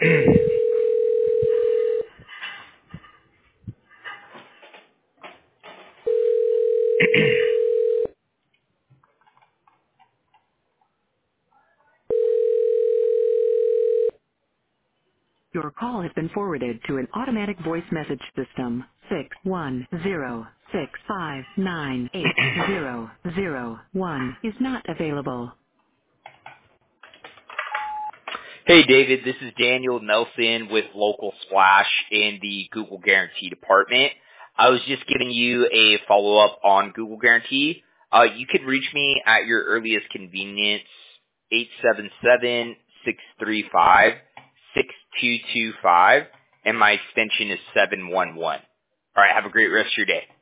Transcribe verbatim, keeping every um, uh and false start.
Your call has been forwarded to an automatic voice message system. Six one zero six five nine eight zero zero one is not available. Hey, David, this is Daniel Nelson with Local Splash in the Google Guarantee department. I was just giving you a follow-up on Google Guarantee. Uh, you can reach me at your earliest convenience, eight seven seven, six three five, six two two five, and my extension is seven one one. All right, have a great rest of your day.